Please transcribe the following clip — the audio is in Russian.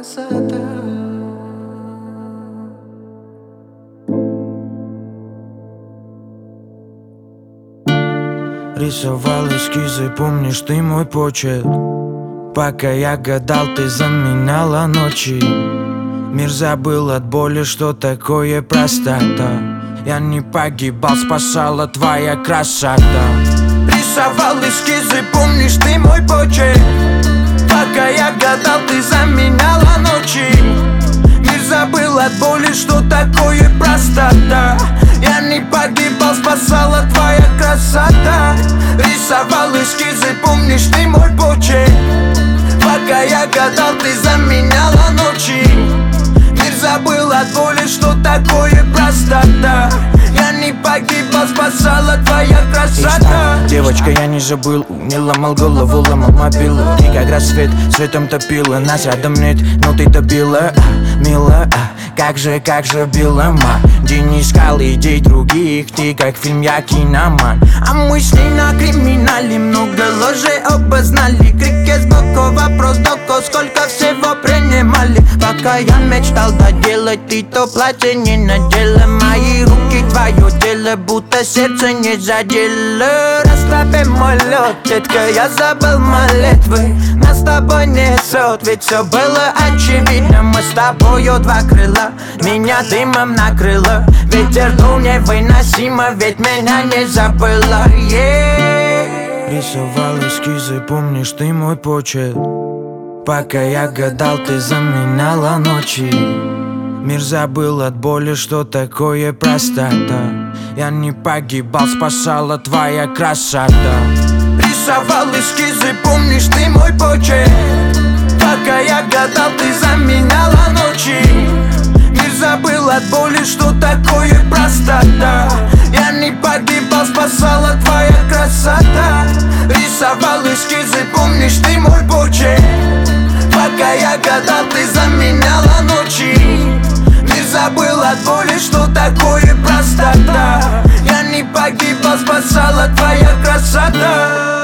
красота. Рисовал эскизы, помнишь ты мой почерк? Пока я гадал, ты заменяла ночи. Мир забыл от боли, что такое простота. Я не погибал, спасала твоя красота. Рисовал эскизы, помнишь ты мой почерк? Пока я гадал, ты заменяла ночи. Мир забыл от боли, что такое простота. Я не погибал, спасала твоя красота. Рисовал эскизы, помнишь ты мой почерк? Пока я гадал, ты заменяла ночи. Мир забыл от боли, что такое простота. Я не погибал, спасала твоя красота. Девочка, я не забыл, не ломал голову, ломал мобилу. Ты как рассвет, светом топила, нас рядом нет, но ты добила, мила. Как же била Где не искал идей других, ты как фильм, я киноман. А мысли на криминале, много ложей обознали. Крики сбоку, вопрос доко, сколько всего принимали. Пока я мечтал доделать, ты то платье не надела. Мои руки твое дело, будто сердце не задело. Расслабь мой лед, детка, я забыл молитвы. Нас с тобой несет, ведь все было очевидно. Мы с тобою два крыла, меня дымом накрыло. Ветер дул невыносимо, ведь меня не забыла. Рисовал эскизы, помнишь ты мой почерк? Пока я гадал, ты заменяла ночи. Мир забыл от боли, что такое простота. Я не погибал, спасала твоя красота. Рисовал эскизы, помнишь ты мой почерк? Пока я гадал, ты заменяла ночи. Мир забыл от боли, что такое простота. Я не погибал, спасала твоя красота. Рисовал эскизы, помнишь ты мой почерк? Пока я гадал, ты заменяла ночи. Мир забыл от боли, что такое простота. Я не погибал, спасала твоя красота.